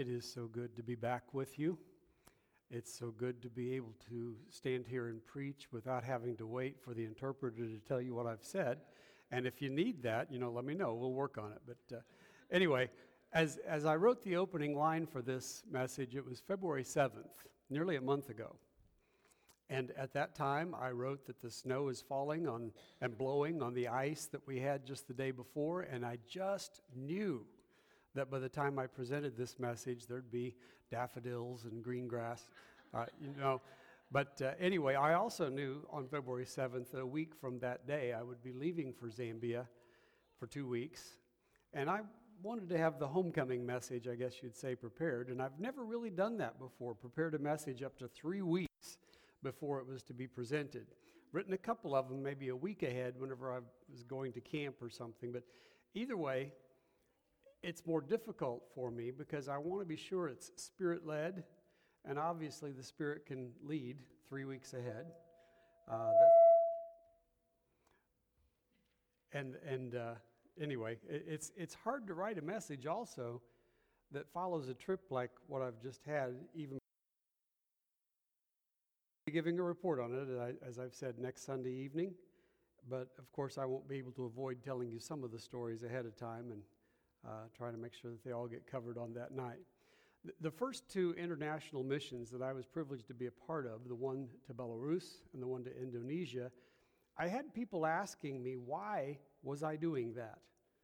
It is so good to be back with you. It's so good to be able to stand here and preach without having to wait for the interpreter to tell you what I've said. And if you need that, let me know. We'll work on it. But anyway, as I wrote the opening line for this message, it was February 7th, nearly a month ago. And at that time, I wrote that the snow is falling on and blowing on the ice that we had just the day before, and I just knew that by the time I presented this message, there'd be daffodils and green grass, But anyway, I also knew on February 7th, a week from that day, I would be leaving for Zambia for 2 weeks. And I wanted to have the homecoming message, I guess you'd say, prepared. And I've never really done that before, prepared a message up to 3 weeks before it was to be presented. Written a couple of them maybe a week ahead whenever I was going to camp or something. But either way, it's more difficult for me because I want to be sure it's Spirit-led, and obviously the Spirit can lead 3 weeks ahead. Anyway, it's hard to write a message also that follows a trip like what I've just had, even giving a report on it, as I've said, next Sunday evening. But of course, I won't be able to avoid telling you some of the stories ahead of time and try to make sure that they all get covered on that night. The first two international missions that I was privileged to be a part of, the one to Belarus and the one to Indonesia, I had people asking me, why was I doing that?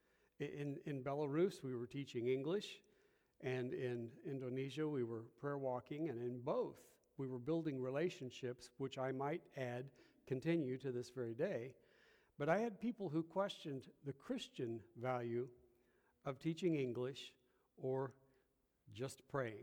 In Belarus, we were teaching English, and in Indonesia, we were prayer walking, and in both, we were building relationships, which I might add, continue to this very day. But I had people who questioned the Christian value of teaching English or just praying.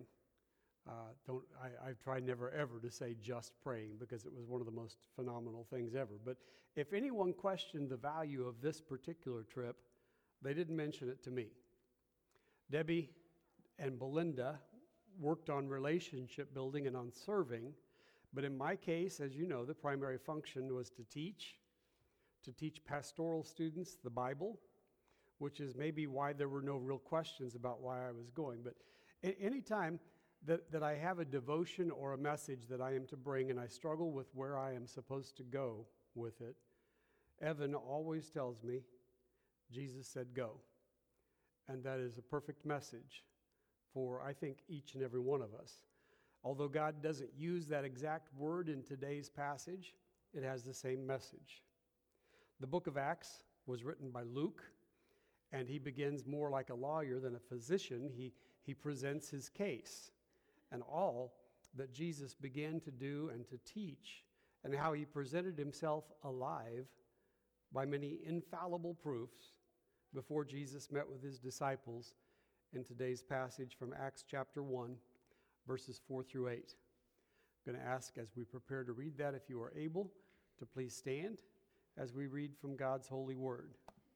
I've tried never ever to say just praying because it was one of the most phenomenal things ever. But if anyone questioned the value of this particular trip, they didn't mention it to me. Debbie and Belinda worked on relationship building and on serving, but in my case, as you know, the primary function was to teach pastoral students the Bible, which is maybe why there were no real questions about why I was going. But any time that I have a devotion or a message that I am to bring and I struggle with where I am supposed to go with it, Evan always tells me, Jesus said go. And that is a perfect message for, I think, each and every one of us. Although God doesn't use that exact word in today's passage, it has the same message. The book of Acts was written by Luke, and he begins more like a lawyer than a physician. He presents his case and all that Jesus began to do and to teach, and how he presented himself alive by many infallible proofs before Jesus met with his disciples in today's passage from Acts chapter 1, verses 4 through 8. I'm going to ask, as we prepare to read that, if you are able to please stand as we read from God's holy word.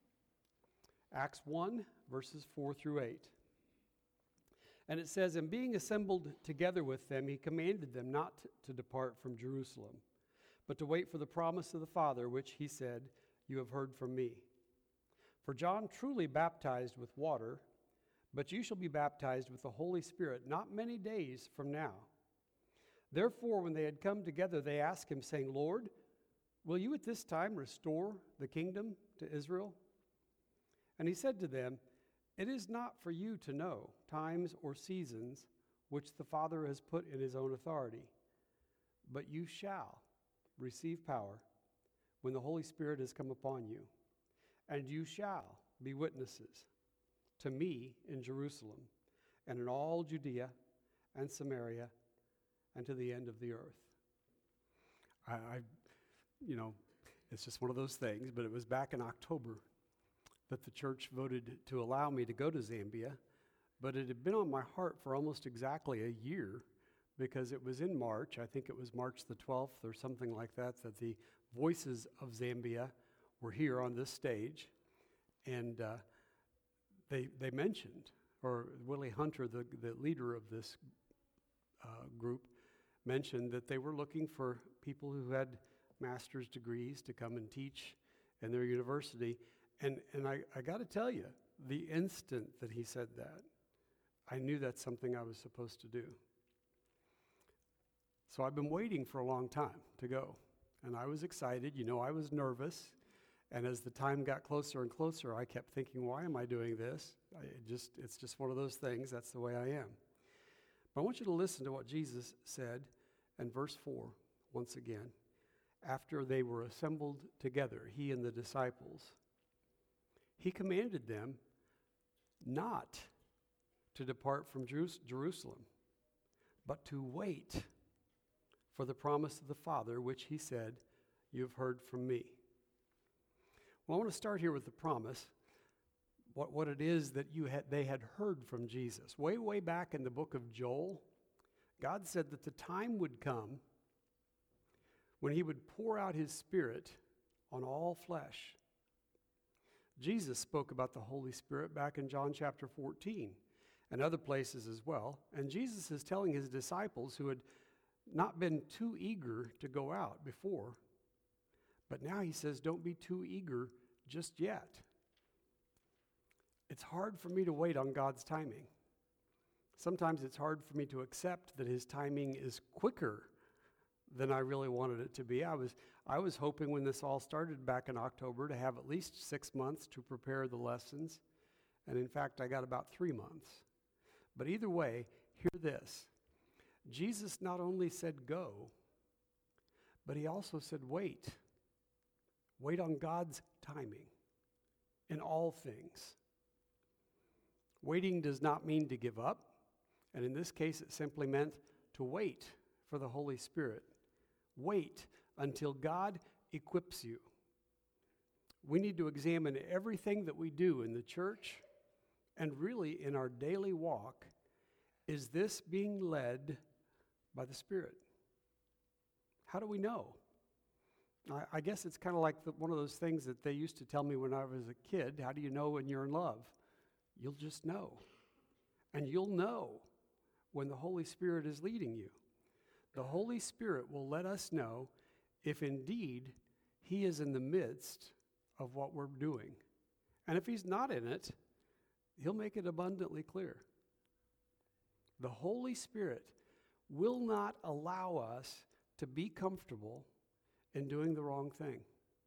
Acts 1, verses 4 through 8. And it says, "And being assembled together with them, he commanded them not to depart from Jerusalem, but to wait for the promise of the Father, which he said, 'You have heard from me.' For John truly baptized with water, but you shall be baptized with the Holy Spirit not many days from now." Therefore, when they had come together, they asked him, saying, "Lord, will you at this time restore the kingdom to Israel?" And he said to them, "It is not for you to know times or seasons which the Father has put in his own authority, but you shall receive power when the Holy Spirit has come upon you, and you shall be witnesses to me in Jerusalem and in all Judea and Samaria and to the end of the earth." It's just one of those things, but it was back in October that the church voted to allow me to go to Zambia, but it had been on my heart for almost exactly a year because it was in March, I think it was March the 12th or something like that the Voices of Zambia were here on this stage, and they mentioned, or Willie Hunter, the leader of this group, mentioned that they were looking for people who had master's degrees to come and teach in their university. And I got to tell you, the instant that he said that, I knew that's something I was supposed to do. So I've been waiting for a long time to go. And I was excited. I was nervous. And as the time got closer and closer, I kept thinking, why am I doing this? It's just one of those things. That's the way I am. But I want you to listen to what Jesus said in verse 4, once again. After they were assembled together, he and the disciples, he commanded them not to depart from Jerusalem, but to wait for the promise of the Father, which he said, you have heard from me. Well, I want to start here with the promise, what it is that they had heard from Jesus. Way back in the book of Joel, God said that the time would come when he would pour out his Spirit on all flesh. Jesus spoke about the Holy Spirit back in John chapter 14 and other places as well. And Jesus is telling his disciples who had not been too eager to go out before, but now he says, don't be too eager just yet. It's hard for me to wait on God's timing. Sometimes it's hard for me to accept that his timing is quicker than I really wanted it to be. I was hoping when this all started back in October to have at least 6 months to prepare the lessons. And in fact, I got about 3 months. But either way, hear this. Jesus not only said go, but he also said wait. Wait on God's timing in all things. Waiting does not mean to give up. And in this case, it simply meant to wait for the Holy Spirit. Wait until God equips you. We need to examine everything that we do in the church and really in our daily walk. Is this being led by the Spirit? How do we know? I guess it's kind of like one of those things that they used to tell me when I was a kid. How do you know when you're in love? You'll just know. And you'll know when the Holy Spirit is leading you. The Holy Spirit will let us know if indeed he is in the midst of what we're doing. And if he's not in it, he'll make it abundantly clear. The Holy Spirit will not allow us to be comfortable in doing the wrong thing.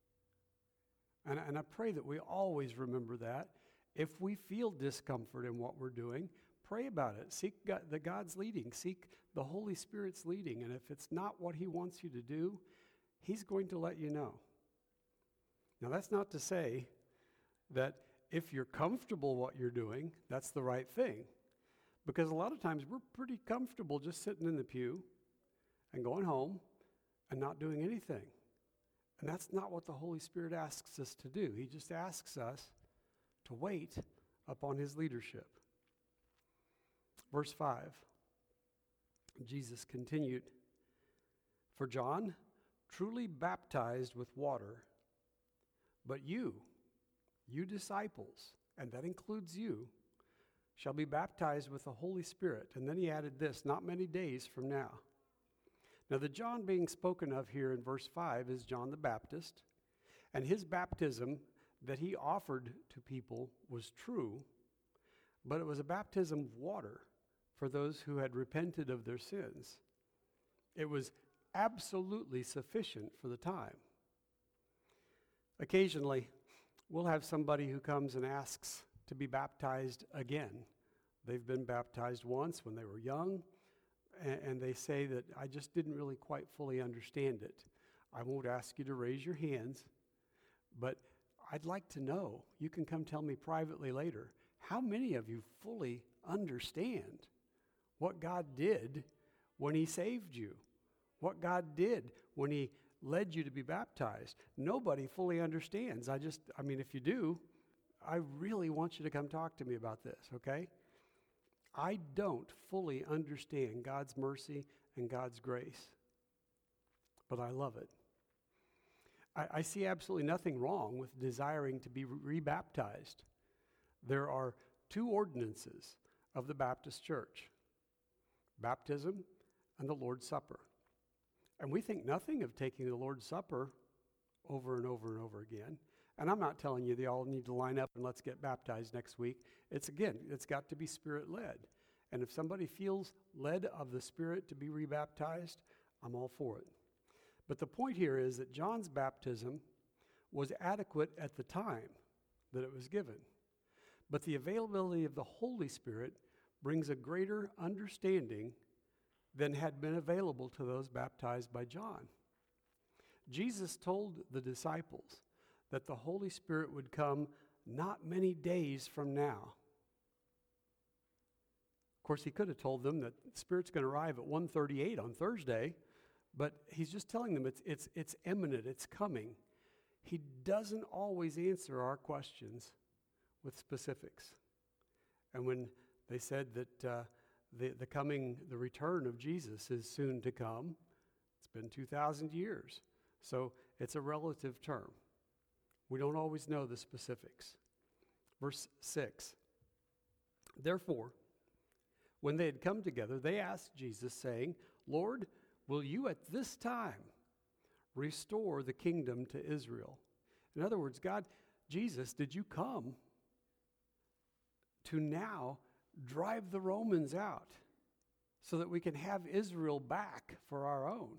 And I pray that we always remember that. If we feel discomfort in what we're doing, pray about it. Seek God's leading. Seek the Holy Spirit's leading. And if it's not what he wants you to do, he's going to let you know. Now, that's not to say that if you're comfortable what you're doing, that's the right thing. Because a lot of times we're pretty comfortable just sitting in the pew and going home and not doing anything. And that's not what the Holy Spirit asks us to do. He just asks us to wait upon his leadership. Verse 5, Jesus continued, "For John truly baptized with water, but you disciples," and that includes you, "shall be baptized with the Holy Spirit." And then he added this, "not many days from now." Now the John being spoken of here in verse 5 is John the Baptist, and his baptism that he offered to people was true, but it was a baptism of water for those who had repented of their sins. It was absolutely sufficient for the time. Occasionally, we'll have somebody who comes and asks to be baptized again. They've been baptized once when they were young, and they say that I just didn't really quite fully understand it. I won't ask you to raise your hands, but I'd like to know. You can come tell me privately later. How many of you fully understand what God did when he saved you? What God did when he led you to be baptized? Nobody fully understands. If you do, I really want you to come talk to me about this, okay? I don't fully understand God's mercy and God's grace, but I love it. I see absolutely nothing wrong with desiring to be rebaptized. There are two ordinances of the Baptist Church: baptism and the Lord's Supper. And we think nothing of taking the Lord's Supper over and over and over again. And I'm not telling you they all need to line up and let's get baptized next week. It's got to be Spirit-led. And if somebody feels led of the Spirit to be rebaptized, I'm all for it. But the point here is that John's baptism was adequate at the time that it was given. But the availability of the Holy Spirit brings a greater understanding than had been available to those baptized by John. Jesus told the disciples that the Holy Spirit would come not many days from now. Of course, he could have told them that the Spirit's going to arrive at 1:38 on Thursday, but he's just telling them it's imminent, it's coming. He doesn't always answer our questions with specifics. And when they said that the return of Jesus is soon to come, it's been 2,000 years. So it's a relative term. We don't always know the specifics. Verse 6. Therefore, when they had come together, they asked Jesus, saying, Lord, will you at this time restore the kingdom to Israel? In other words, God, Jesus, did you come to now drive the Romans out so that we can have Israel back for our own?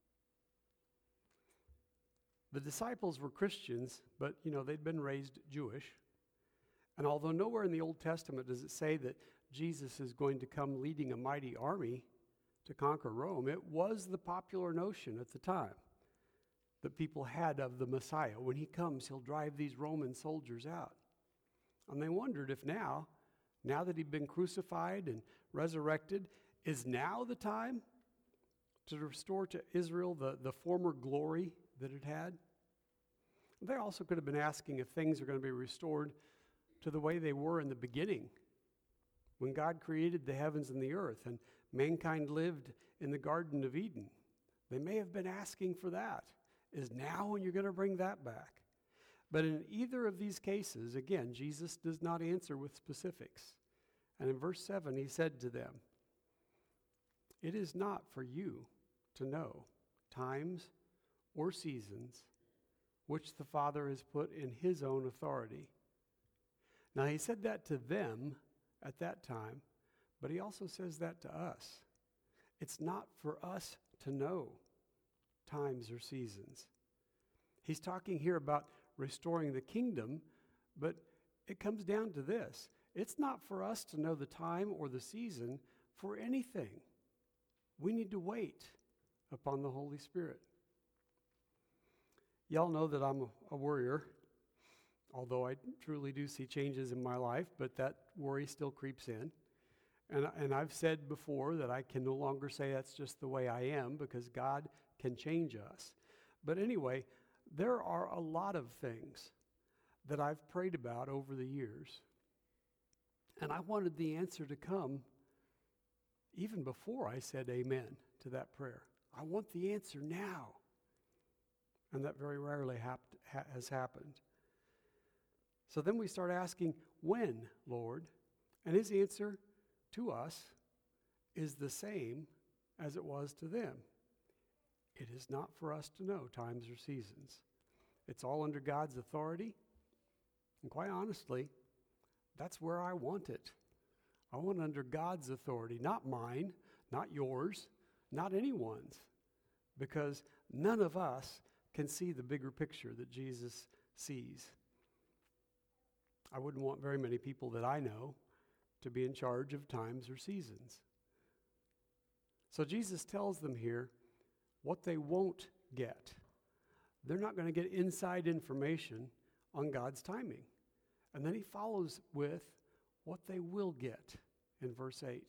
The disciples were Christians, but, they'd been raised Jewish. And although nowhere in the Old Testament does it say that Jesus is going to come leading a mighty army to conquer Rome, it was the popular notion at the time that people had of the Messiah. When he comes, he'll drive these Roman soldiers out. And they wondered if now that he'd been crucified and resurrected, is now the time to restore to Israel the former glory that it had? They also could have been asking if things are going to be restored to the way they were in the beginning, when God created the heavens and the earth and mankind lived in the Garden of Eden. They may have been asking for that. Is now when you're going to bring that back? But in either of these cases, again, Jesus does not answer with specifics. And in verse 7, he said to them, it is not for you to know times or seasons which the Father has put in his own authority. Now, he said that to them at that time, but he also says that to us. It's not for us to know times or seasons. He's talking here about restoring the kingdom, but it comes down to this. It's not for us to know the time or the season for anything. We need to wait upon the Holy Spirit. Y'all know that I'm a worrier, although I truly do see changes in my life, but that worry still creeps in. And I've said before that I can no longer say that's just the way I am, because God can change us. But anyway, there are a lot of things that I've prayed about over the years, and I wanted the answer to come even before I said amen to that prayer. I want the answer now. And that very rarely has happened. So then we start asking, when, Lord? And his answer to us is the same as it was to them. It is not for us to know times or seasons. It's all under God's authority. And quite honestly, that's where I want it. I want it under God's authority, not mine, not yours, not anyone's. Because none of us can see the bigger picture that Jesus sees. I wouldn't want very many people that I know to be in charge of times or seasons. So Jesus tells them here what they won't get. They're not going to get inside information on God's timing. And then he follows with what they will get in verse 8.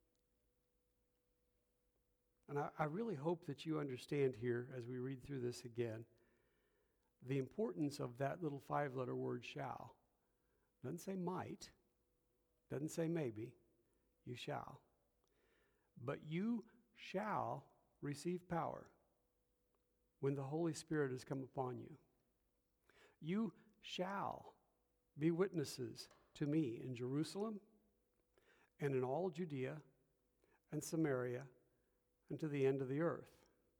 And I really hope that you understand here, as we read through this again, the importance of that little 5-letter word shall. Doesn't say might, doesn't say maybe, you shall. But you shall receive power when the Holy Spirit has come upon you. You shall be witnesses to me in Jerusalem and in all Judea and Samaria and to the end of the earth.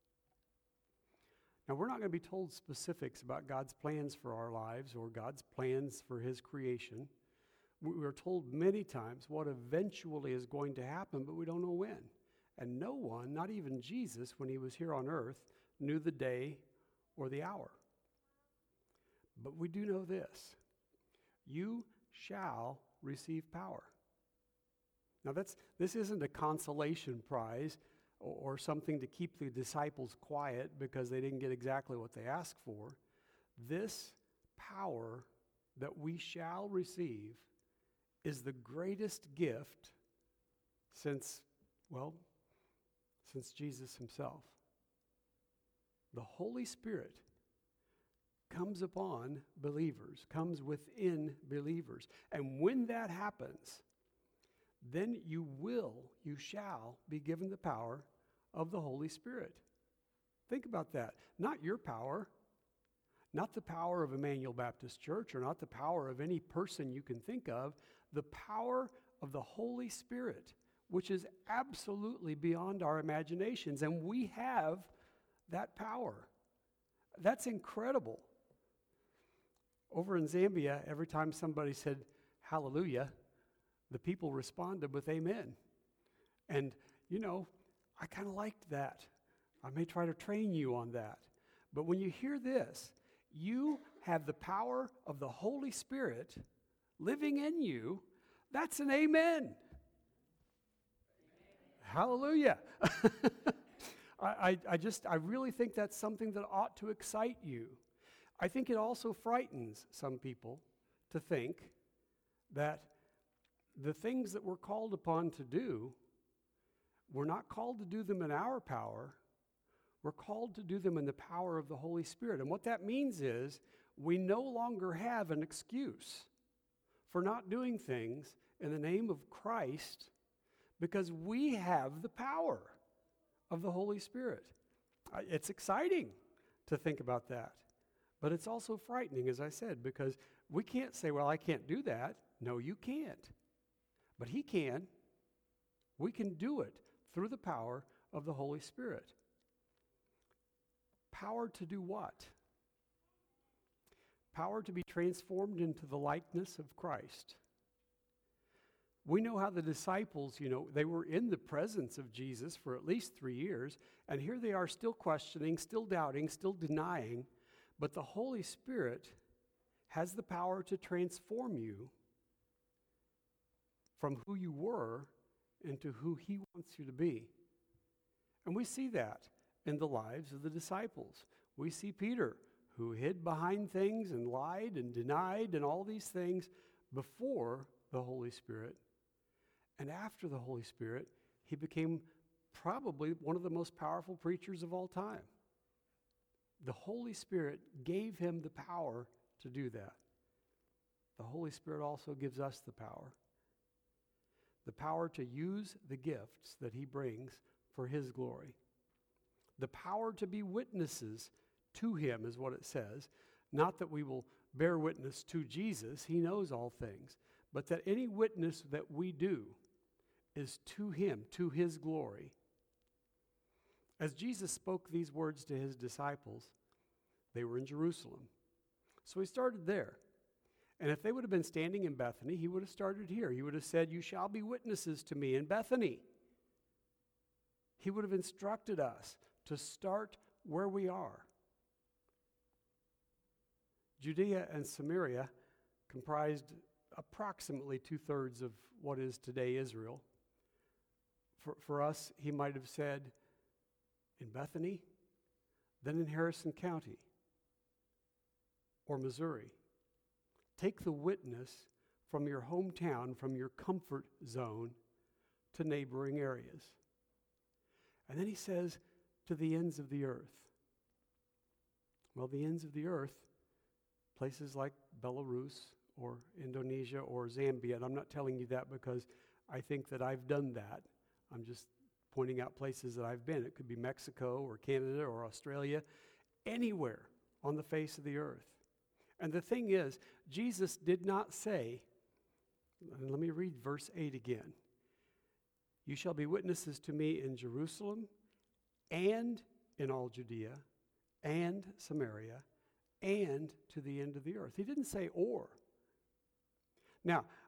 Now, we're not going to be told specifics about God's plans for our lives or God's plans for his creation. We are told many times what eventually is going to happen, but we don't know when. And no one, not even Jesus, when he was here on earth, knew the day or the hour. But we do know this: you shall receive power. Now this isn't a consolation prize or something to keep the disciples quiet because they didn't get exactly what they asked for. This power that we shall receive is the greatest gift since Jesus himself. The Holy Spirit comes upon believers, comes within believers. And when that happens, then you shall be given the power of the Holy Spirit. Think about that. Not your power, not the power of Emmanuel Baptist Church, or not the power of any person you can think of, the power of the Holy Spirit, which is absolutely beyond our imaginations, and we have that power. That's incredible. Over in Zambia, every time somebody said hallelujah, the people responded with amen. And, I kind of liked that. I may try to train you on that. But when you hear this, you have the power of the Holy Spirit living in you. That's an amen. Hallelujah. I really think that's something that ought to excite you. I think it also frightens some people to think that the things that we're called upon to do, we're not called to do them in our power. We're called to do them in the power of the Holy Spirit. And what that means is we no longer have an excuse for not doing things in the name of Christ because we have the power of the Holy Spirit. It's exciting to think about that. But it's also frightening, as I said, because we can't say, well, I can't do that. No, you can't. But he can. We can do it through the power of the Holy Spirit. Power to do what? Power to be transformed into the likeness of Christ. We know how the disciples, they were in the presence of Jesus for at least 3 years, and here they are still questioning, still doubting, still denying, but the Holy Spirit has the power to transform you from who you were into who he wants you to be. And we see that in the lives of the disciples. We see Peter, who hid behind things and lied and denied and all these things before the Holy Spirit. And after the Holy Spirit, he became probably one of the most powerful preachers of all time. The Holy Spirit gave him the power to do that. The Holy Spirit also gives us the power to use the gifts that he brings for his glory. The power to be witnesses to him is what it says. Not that we will bear witness to Jesus, he knows all things, but that any witness that we do is to him, to his glory. As Jesus spoke these words to his disciples, they were in Jerusalem. So he started there. And if they would have been standing in Bethany, he would have started here. He would have said, "You shall be witnesses to me in Bethany." He would have instructed us to start where we are. Judea and Samaria comprised approximately 2/3 of what is today Israel. For us, he might have said, in Bethany, then in Harrison County or Missouri. Take the witness from your hometown, from your comfort zone, to neighboring areas. And then he says, to the ends of the earth. Well, the ends of the earth, places like Belarus or Indonesia or Zambia, and I'm not telling you that because I think that I've done that. I'm just pointing out places that I've been. It could be Mexico or Canada or Australia, anywhere on the face of the earth. And the thing is, Jesus did not say, and let me read verse 8 again. You shall be witnesses to me in Jerusalem and in all Judea and Samaria and to the end of the earth. He didn't say or. Now,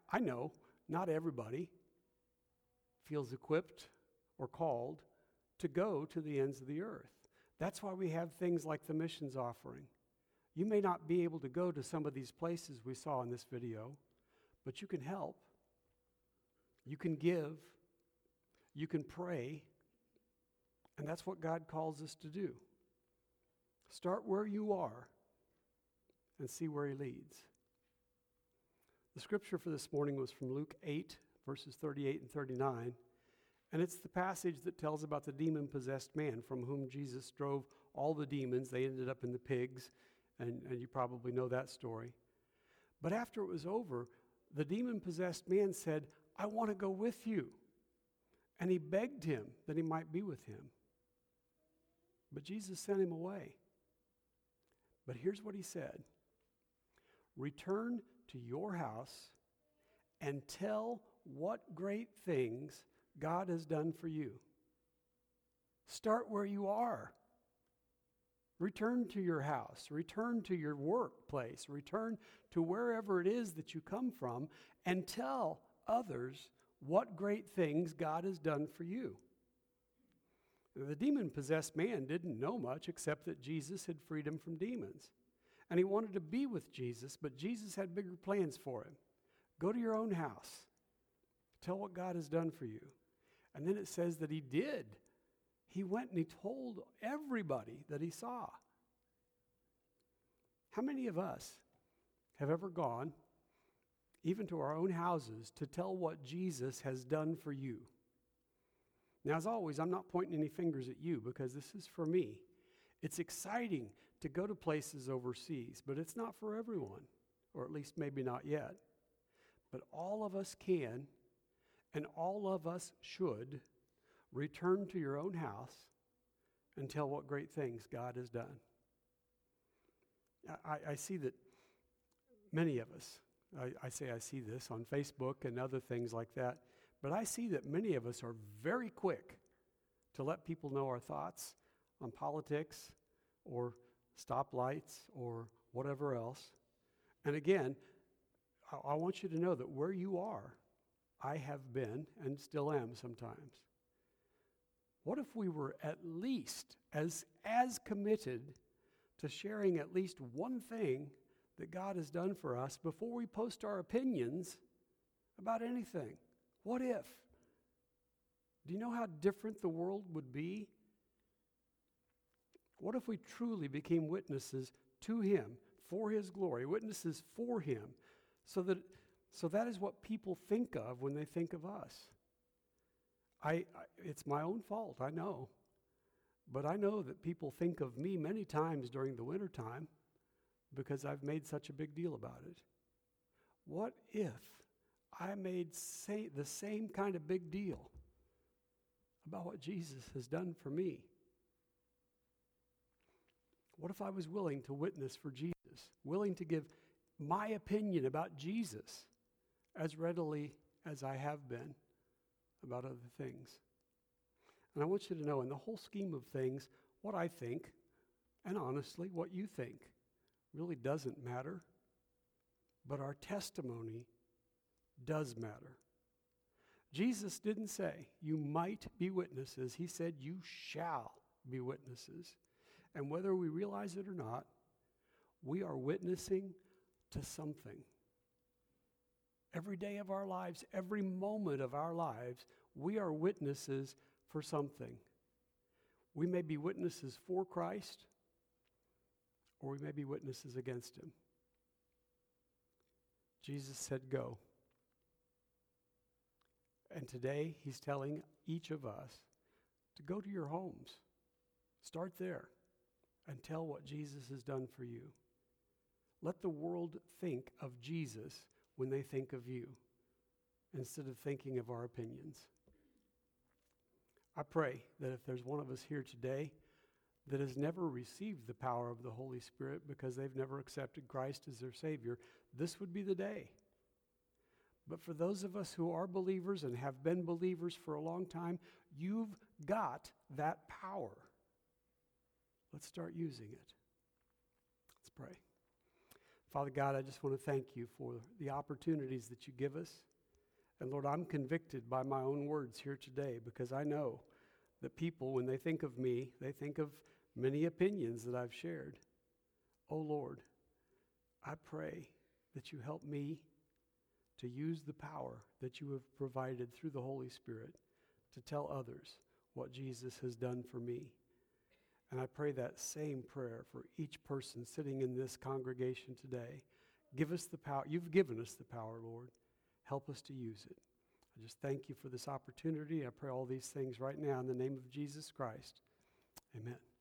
I know not everybody feels equipped or called to go to the ends of the earth. That's why we have things like the missions offering. You may not be able to go to some of these places we saw in this video, but you can help. You can give. You can pray. And that's what God calls us to do. Start where you are and see where He leads. The scripture for this morning was from Luke 8, verses 38 and 39. And it's the passage that tells about the demon-possessed man from whom Jesus drove all the demons. They ended up in the pigs, and you probably know that story. But after it was over, the demon-possessed man said, I want to go with you. And he begged him that he might be with him. But Jesus sent him away. But here's what He said. Return to your house and tell what great things God has done for you. Start where you are. Return to your house. Return to your workplace. Return to wherever it is that you come from and tell others what great things God has done for you. The demon-possessed man didn't know much except that Jesus had freed him from demons. And he wanted to be with Jesus, but Jesus had bigger plans for him. Go to your own house. Tell what God has done for you. And then it says that he did. He went and he told everybody that he saw. How many of us have ever gone, even to our own houses, to tell what Jesus has done for you? Now, as always, I'm not pointing any fingers at you because this is for me. It's exciting to go to places overseas, but it's not for everyone, or at least maybe not yet. But all of us can, and all of us should, return to your own house and tell what great things God has done. I see that many of us, I see this on Facebook and other things like that, but I see that many of us are very quick to let people know our thoughts on politics or stoplights or whatever else. And again, I want you to know that where you are, I have been and still am sometimes. What if we were at least as committed to sharing at least one thing that God has done for us before we post our opinions about anything? What if? Do you know how different the world would be? What if we truly became witnesses to Him, for His glory, witnesses for Him, so that is what people think of when they think of us? It's my own fault, I know. But I know that people think of me many times during the wintertime because I've made such a big deal about it. What if I made the same kind of big deal about what Jesus has done for me? What if I was willing to witness for Jesus, willing to give my opinion about Jesus as readily as I have been about other things? And I want you to know, in the whole scheme of things, what I think, and honestly, what you think, really doesn't matter. But our testimony does matter. Jesus didn't say, you might be witnesses. He said, you shall be witnesses. And whether we realize it or not, we are witnessing to something. Every day of our lives, every moment of our lives, we are witnesses for something. We may be witnesses for Christ, or we may be witnesses against Him. Jesus said, go. And today, He's telling each of us to go to your homes. Start there and tell what Jesus has done for you. Let the world think of Jesus when they think of you, instead of thinking of our opinions. I pray that if there's one of us here today that has never received the power of the Holy Spirit because they've never accepted Christ as their Savior, this would be the day. But for those of us who are believers and have been believers for a long time, you've got that power. Let's start using it. Let's pray. Father God, I just want to thank you for the opportunities that you give us. And Lord, I'm convicted by my own words here today because I know that people, when they think of me, they think of many opinions that I've shared. Oh Lord, I pray that you help me to use the power that you have provided through the Holy Spirit to tell others what Jesus has done for me. And I pray that same prayer for each person sitting in this congregation today. Give us the power. You've given us the power, Lord. Help us to use it. I just thank you for this opportunity. I pray all these things right now in the name of Jesus Christ. Amen.